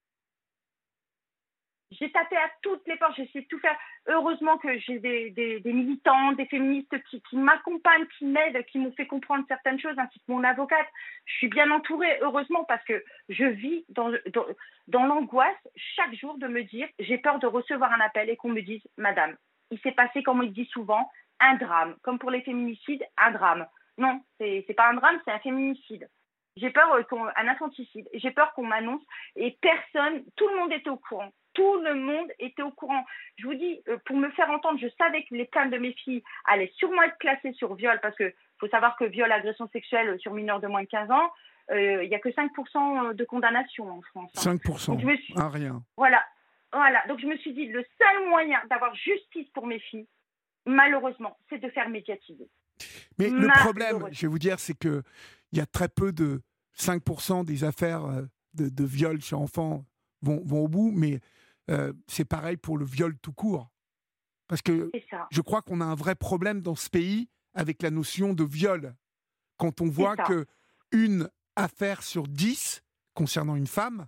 Speaker 3: J'ai tapé à toutes les portes, j'ai essayé de tout faire. Heureusement que j'ai des militants, des féministes qui m'accompagnent, qui m'aident, qui m'ont fait comprendre certaines choses, ainsi que mon avocate. Je suis bien entourée, heureusement, parce que je vis dans l'angoisse chaque jour de me dire, j'ai peur de recevoir un appel et qu'on me dise, madame, il s'est passé, comme on le dit souvent, un drame. Comme pour les féminicides, un drame. Non, c'est pas un drame, c'est un féminicide. J'ai peur un infanticide. J'ai peur qu'on m'annonce et tout le monde était au courant. Tout le monde était au courant. Je vous dis, pour me faire entendre, je savais que les plaintes de mes filles allaient sûrement être classées sur viol, parce qu'il faut savoir que viol, agression sexuelle sur mineurs de moins de 15 ans, il n'y a que 5% de condamnation en France. Hein.
Speaker 2: 5%, rien.
Speaker 3: Voilà. Donc je me suis dit, le seul moyen d'avoir justice pour mes filles, malheureusement, c'est de faire médiatiser.
Speaker 2: Mais le problème, je vais vous dire, c'est qu'il y a très peu de 5% des affaires de viol chez enfants vont au bout, mais c'est pareil pour le viol tout court. Parce que je crois qu'on a un vrai problème dans ce pays avec la notion de viol. Quand on voit qu'une affaire sur 10 concernant une femme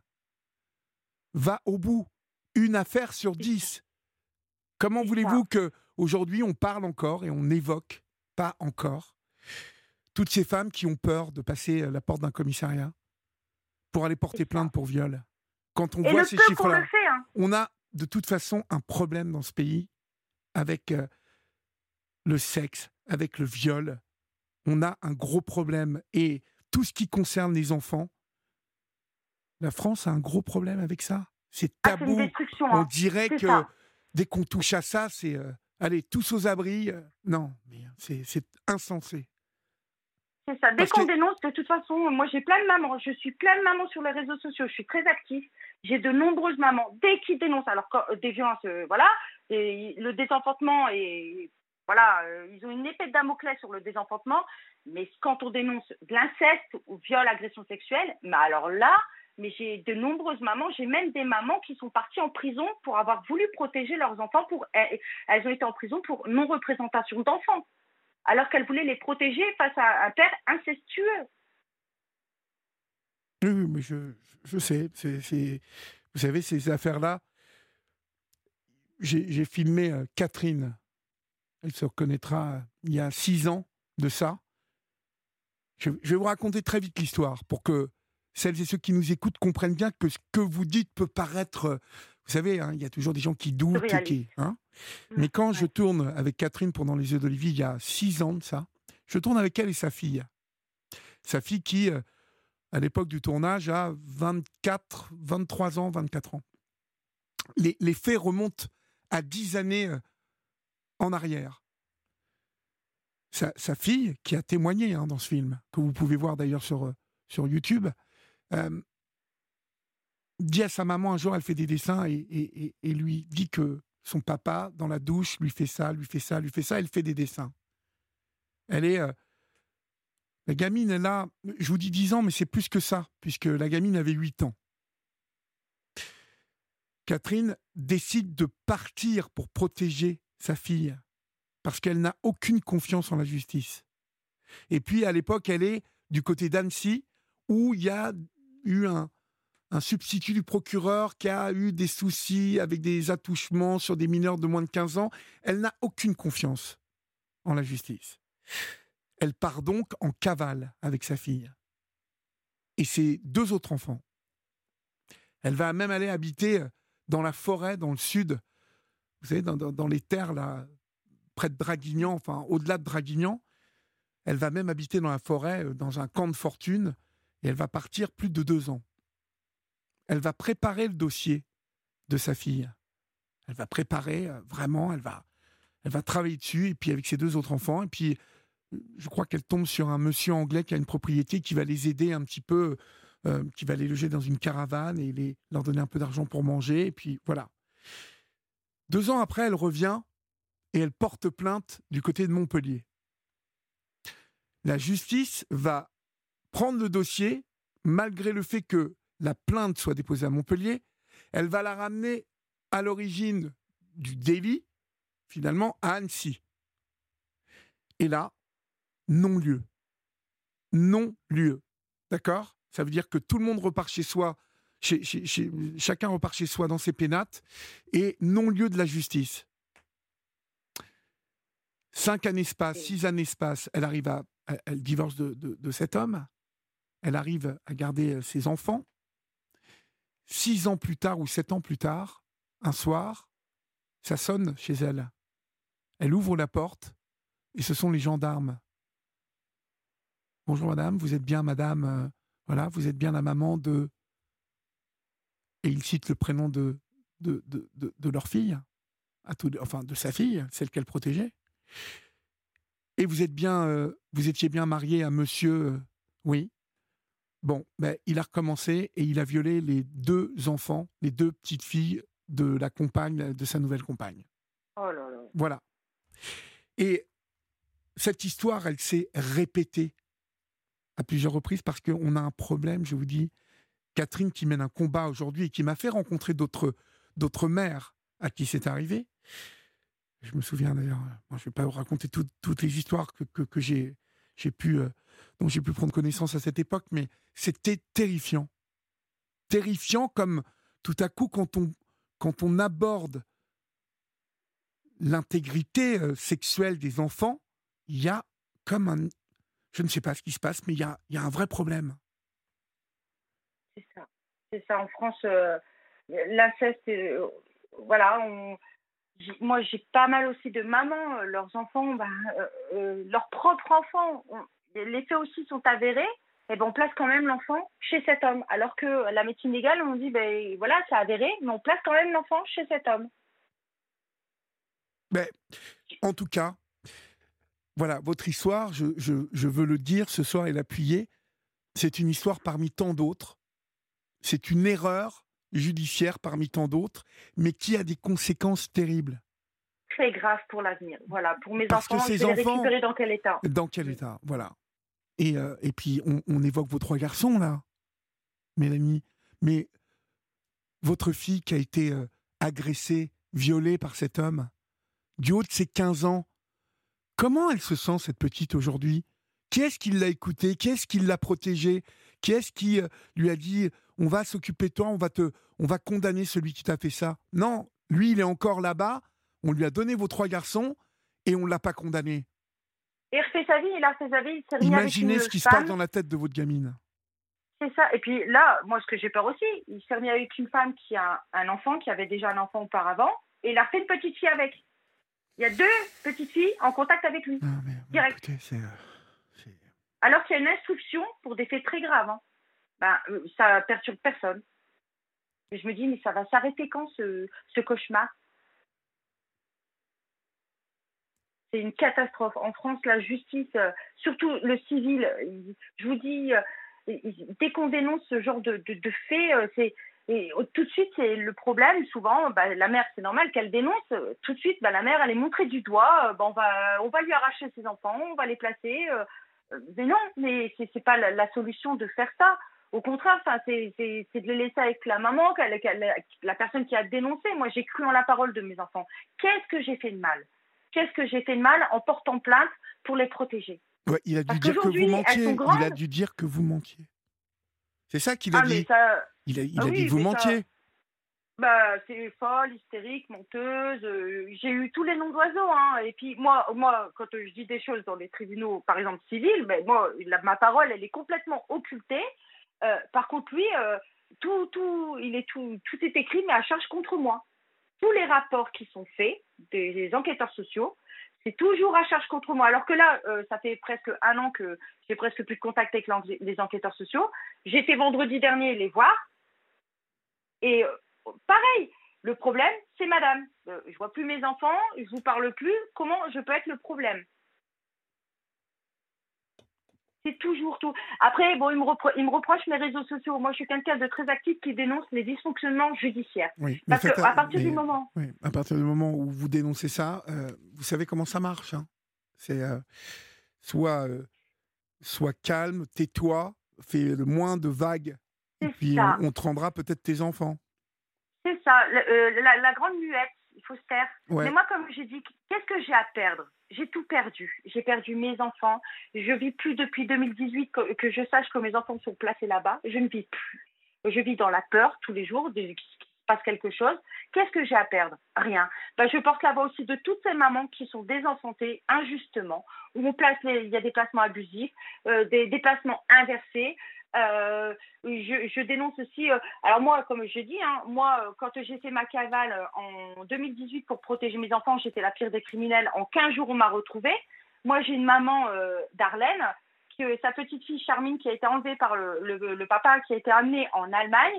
Speaker 2: va au bout. Une affaire sur 10. Comment voulez-vous qu'aujourd'hui on parle encore et on n'évoque pas encore toutes ces femmes qui ont peur de passer la porte d'un commissariat pour aller porter plainte pour viol? Quand on voit ces chiffres-là, on a de toute façon un problème dans ce pays avec le sexe, avec le viol. On a un gros problème. Et tout ce qui concerne les enfants, la France a un gros problème avec ça. C'est tabou.
Speaker 3: C'est une destruction,
Speaker 2: on dirait que dès qu'on touche à ça, c'est allez, tous aux abris. Non, mais c'est insensé.
Speaker 3: C'est ça. Dès qu'on dénonce, de toute façon, moi j'ai plein de mamans. Je suis plein de mamans sur les réseaux sociaux. Je suis très active. J'ai de nombreuses mamans. Dès qu'ils dénoncent, alors des violences, et le désenfantement et ils ont une épée de Damoclès sur le désenfantement. Mais quand on dénonce de l'inceste ou viol, agression sexuelle, mais alors là, j'ai de nombreuses mamans. J'ai même des mamans qui sont parties en prison pour avoir voulu protéger leurs enfants. Elles ont été en prison pour non-représentation d'enfants, alors qu'elle voulait les protéger face à un père incestueux.
Speaker 2: Oui, mais je sais. Vous savez, ces affaires-là, j'ai filmé Catherine. Elle se reconnaîtra il y a 6 ans de ça. Je vais vous raconter très vite l'histoire pour que celles et ceux qui nous écoutent comprennent bien que ce que vous dites peut paraître... Vous savez, il y a toujours des gens qui doutent. Mais quand je tourne avec Catherine pendant Les Yeux d'Olivier, il y a 6 ans de ça, je tourne avec elle et sa fille. Sa fille qui, à l'époque du tournage, a 23 ans, 24 ans. Les faits remontent à 10 années en arrière. Sa fille, qui a témoigné dans ce film, que vous pouvez voir d'ailleurs sur YouTube, dit à sa maman un jour, elle fait des dessins et lui dit que son papa, dans la douche, lui fait ça, elle fait des dessins. Elle est... la gamine, elle a, je vous dis 10 ans, mais c'est plus que ça, puisque la gamine avait 8 ans. Catherine décide de partir pour protéger sa fille, parce qu'elle n'a aucune confiance en la justice. Et puis, à l'époque, elle est du côté d'Annecy, où il y a eu un substitut du procureur qui a eu des soucis avec des attouchements sur des mineurs de moins de 15 ans. Elle n'a aucune confiance en la justice. Elle part donc en cavale avec sa fille et ses 2 autres enfants. Elle va même aller habiter dans la forêt, dans le sud, vous savez, dans les terres là, près de Draguignan, enfin au-delà de Draguignan. Elle va même habiter dans la forêt, dans un camp de fortune, et elle va partir plus de 2 ans. Elle va préparer le dossier de sa fille. Elle va préparer, vraiment, elle va travailler dessus, et puis avec ses 2 autres enfants, et puis je crois qu'elle tombe sur un monsieur anglais qui a une propriété qui va les aider un petit peu, qui va les loger dans une caravane et leur donner un peu d'argent pour manger, et puis voilà. 2 ans après, elle revient et elle porte plainte du côté de Montpellier. La justice va prendre le dossier, malgré le fait que la plainte soit déposée à Montpellier, elle va la ramener à l'origine du délit, finalement, à Annecy. Et là, non-lieu. Non-lieu. D'accord ? Ça veut dire que tout le monde repart chez soi, chacun repart chez soi dans ses pénates, et non-lieu de la justice. 5 années se passent, 6 années se passent, elle divorce de cet homme, elle arrive à garder ses enfants. 6 ans plus tard ou 7 ans plus tard, un soir, ça sonne chez elle. Elle ouvre la porte et ce sont les gendarmes. « Bonjour madame, vous êtes bien madame, voilà, vous êtes bien la maman de... » Et il cite le prénom de leur fille, enfin de sa fille, celle qu'elle protégeait. Et vous étiez bien marié à monsieur... oui. Bon, il a recommencé et il a violé les 2 enfants, les 2 petites filles de sa nouvelle compagne.
Speaker 3: Oh là là.
Speaker 2: Voilà. Et cette histoire, elle s'est répétée à plusieurs reprises parce qu'on a un problème, je vous dis. Catherine qui mène un combat aujourd'hui et qui m'a fait rencontrer d'autres mères à qui c'est arrivé. Je me souviens d'ailleurs, je ne vais pas vous raconter toutes les histoires que dont j'ai pu prendre connaissance à cette époque, mais c'était terrifiant. Terrifiant comme tout à coup quand on aborde l'intégrité sexuelle des enfants, il y a comme je ne sais pas ce qui se passe, mais il y a un vrai problème.
Speaker 3: C'est ça. En France, l'inceste, voilà, moi j'ai pas mal aussi de mamans, leurs enfants, leurs propres enfants, les faits aussi sont avérés, et on place quand même l'enfant chez cet homme. Alors que la médecine légale, on dit, voilà, c'est avéré, mais on place quand même l'enfant chez cet homme.
Speaker 2: Mais, en tout cas, voilà, votre histoire, je veux le dire ce soir et l'appuyer, c'est une histoire parmi tant d'autres. C'est une erreur judiciaire parmi tant d'autres, mais qui a des conséquences terribles.
Speaker 3: Très grave pour l'avenir. Voilà, pour mes
Speaker 2: Parce
Speaker 3: enfants,
Speaker 2: que ces
Speaker 3: je vais les
Speaker 2: enfants,
Speaker 3: récupérer dans quel état ?
Speaker 2: Dans quel état, voilà. Et puis, on évoque vos 3 garçons, là, Mélanie. Mais votre fille qui a été agressée, violée par cet homme, du haut de ses 15 ans, comment elle se sent, cette petite, aujourd'hui ? Qui est-ce qui l'a écoutée ? Qui est-ce qui l'a protégée ? Qui est-ce qui lui a dit « On va s'occuper de toi, on va condamner celui qui t'a fait ça ?» Non, lui, il est encore là-bas, on lui a donné vos 3 garçons et on ne l'a pas condamné.
Speaker 3: Il a refait sa vie, il s'est remis
Speaker 2: Imaginez
Speaker 3: avec
Speaker 2: ce qui
Speaker 3: une
Speaker 2: se passe
Speaker 3: femme.
Speaker 2: dans la tête de votre gamine.
Speaker 3: C'est ça. Et puis là, moi, ce que j'ai peur aussi, il s'est remis avec une femme qui a un enfant, qui avait déjà un enfant auparavant, et il a fait une petite fille avec. Il y a 2 petites filles en contact avec lui.
Speaker 2: Non, mais
Speaker 3: direct.
Speaker 2: Écoutez, c'est...
Speaker 3: Alors qu'il y a une instruction pour des faits très graves. Ça perturbe personne. Et je me dis, mais ça va s'arrêter quand ce cauchemar ? C'est une catastrophe. En France, la justice, surtout le civil, je vous dis, dès qu'on dénonce ce genre de faits, tout de suite, c'est le problème. Souvent, la mère, c'est normal qu'elle dénonce. Tout de suite, la mère, elle est montrée du doigt. On va lui arracher ses enfants, on va les placer. Mais non, mais c'est pas la solution de faire ça. Au contraire, c'est de les laisser avec la maman, la personne qui a dénoncé. Moi, j'ai cru en la parole de mes enfants. Qu'est-ce que j'ai fait de mal ? Qu'est-ce que j'ai fait de mal en portant plainte pour les protéger ?
Speaker 2: Ouais, il a dû
Speaker 3: Parce
Speaker 2: dire que vous
Speaker 3: qu'aujourd'hui, elles
Speaker 2: mentiez.
Speaker 3: sont
Speaker 2: Il a
Speaker 3: grandes.
Speaker 2: dû dire que vous mentiez. C'est ça qu'il a
Speaker 3: Mais
Speaker 2: dit.
Speaker 3: ça,
Speaker 2: Il a dit
Speaker 3: oui,
Speaker 2: que vous
Speaker 3: mais ça,
Speaker 2: mentiez.
Speaker 3: c'est folle, hystérique, menteuse. J'ai eu tous les noms d'oiseaux, hein. Et puis moi, quand je dis des choses dans les tribunaux, par exemple civils, mais moi, ma parole, elle est complètement occultée. Par contre, lui, tout est écrit, mais à charge contre moi. Tous les rapports qui sont faits des enquêteurs sociaux, c'est toujours à charge contre moi. Alors que là, ça fait presque 1 an que j'ai presque plus de contact avec les enquêteurs sociaux. J'étais vendredi dernier les voir. Et pareil, le problème, c'est madame. Je vois plus mes enfants, je vous parle plus. Comment je peux être le problème? C'est toujours tout. Après, bon, il me reproche mes réseaux sociaux. Moi, je suis quelqu'un de très actif qui dénonce les dysfonctionnements judiciaires.
Speaker 2: Oui,
Speaker 3: Parce qu'à partir du moment...
Speaker 2: Oui, à partir du moment où vous dénoncez ça, vous savez comment ça marche. Hein. C'est soit calme, tais-toi, fais le moins de vagues, et puis on te rendra peut-être tes enfants.
Speaker 3: C'est ça, la grande muette, il faut se taire.
Speaker 2: Ouais.
Speaker 3: Mais moi, comme j'ai dit, qu'est-ce que j'ai à perdre? J'ai tout perdu. J'ai perdu mes enfants. Je vis plus depuis 2018 que je sache que mes enfants sont placés là-bas. Je ne vis plus. Je vis dans la peur tous les jours qu'il se passe quelque chose. Qu'est-ce que j'ai à perdre? Rien. Je porte la voix aussi de toutes ces mamans qui sont désenfantées injustement, où il y a des placements abusifs, des placements inversés. Je dénonce aussi. Alors moi, comme je dis, hein, quand j'ai fait ma cavale en 2018 pour protéger mes enfants, j'étais la pire des criminels. En 15 jours, on m'a retrouvée. Moi, j'ai une maman d'Arlène, sa petite fille Charmine, qui a été enlevée par le papa, qui a été amenée en Allemagne.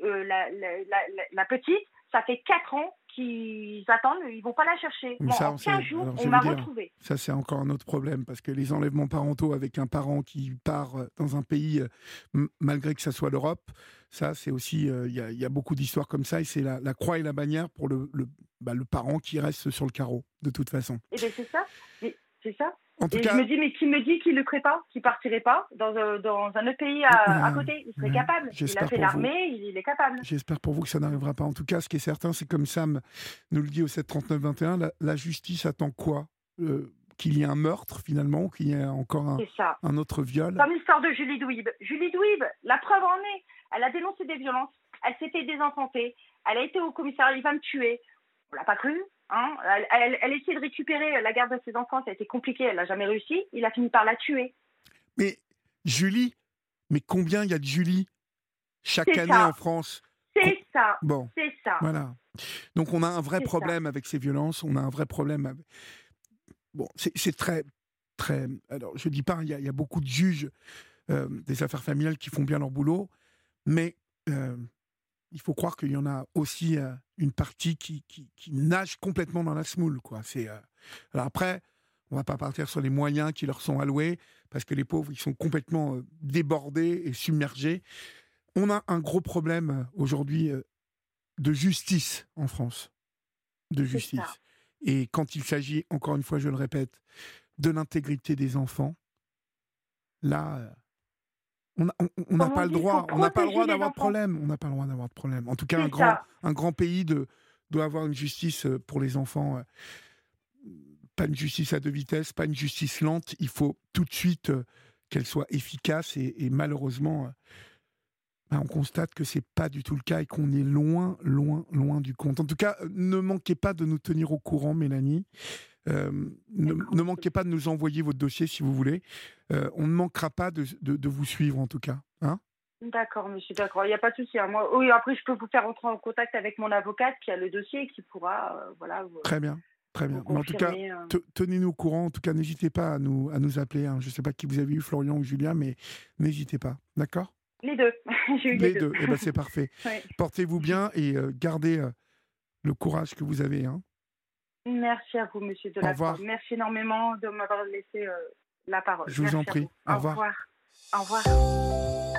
Speaker 3: La petite, ça fait 4 ans qu'ils attendent, ils ne vont pas la chercher.
Speaker 2: Bon,
Speaker 3: en 15 jours, on m'a retrouvée.
Speaker 2: Ça, c'est encore un autre problème, parce que les enlèvements parentaux avec un parent qui part dans un pays, malgré que ça soit l'Europe, ça, c'est aussi... Il y a beaucoup d'histoires comme ça, et c'est la croix et la bannière pour le parent qui reste sur le carreau, de toute façon.
Speaker 3: Et bien, c'est ça. C'est ça.
Speaker 2: En tout
Speaker 3: et
Speaker 2: cas,
Speaker 3: je me dis, mais qui me dit qu'il ne le ferait pas, qu'il ne partirait pas dans un autre pays à côté? Il serait capable. Il a fait l'armée, il est capable.
Speaker 2: J'espère pour vous que ça n'arrivera pas. En tout cas, ce qui est certain, c'est comme Sam nous le dit au 739-21, la justice attend quoi? Qu'il y ait un meurtre, finalement, ou qu'il y ait encore un autre viol?
Speaker 3: Comme l'histoire de Julie Douib. Julie Douib, la preuve en est. Elle a dénoncé des violences. Elle s'est fait désenfanter. Elle a été au commissariat, il va me tuer. On ne l'a pas cru. Hein, elle essayait de récupérer la garde de ses enfants, ça a été compliqué, elle n'a jamais réussi, il a fini par la tuer.
Speaker 2: Mais Julie, combien il y a de Julie chaque année en France?
Speaker 3: C'est ça,
Speaker 2: bon,
Speaker 3: c'est ça.
Speaker 2: Voilà. Donc on a un vrai problème avec ces violences, on a un vrai problème avec... Bon, c'est très, très... Alors je ne dis pas, il y a beaucoup de juges des affaires familiales qui font bien leur boulot, mais... il faut croire qu'il y en a aussi une partie qui nage complètement dans la semoule, quoi. Alors après, on ne va pas partir sur les moyens qui leur sont alloués, parce que les pauvres, ils sont complètement débordés et submergés. On a un gros problème aujourd'hui de justice en France. De justice. Et quand il s'agit, encore une fois, je le répète, de l'intégrité des enfants, là... On n'a pas le droit, d'avoir de problème. On n'a pas le droit d'avoir de problème. En tout cas, un grand pays doit avoir une justice pour les enfants. Pas une justice à 2 vitesses, pas une justice lente. Il faut tout de suite qu'elle soit efficace. Et malheureusement, on constate que c'est pas du tout le cas et qu'on est loin, loin, loin du compte. En tout cas, ne manquez pas de nous tenir au courant, Mélanie. Ne manquez pas de nous envoyer votre dossier si vous voulez. On ne manquera pas de vous suivre en tout cas. Hein?
Speaker 3: D'accord, monsieur, d'accord. Il n'y a pas de souci. Moi, oui, après, je peux vous faire entrer en contact avec mon avocate qui a le dossier et qui pourra...
Speaker 2: Très bien. Très bien. Mais en tout cas, tenez-nous au courant. En tout cas, n'hésitez pas à nous appeler. Hein. Je ne sais pas qui vous avez eu, Florian ou Julien, mais n'hésitez pas. D'accord?
Speaker 3: Les deux. J'ai eu les deux.
Speaker 2: Eh ben, c'est parfait. Ouais. Portez-vous bien et gardez le courage que vous avez. Hein.
Speaker 3: Merci à vous, monsieur Delacroix. Merci énormément de m'avoir laissé la parole.
Speaker 2: Je vous en prie.
Speaker 3: Au revoir. Au revoir.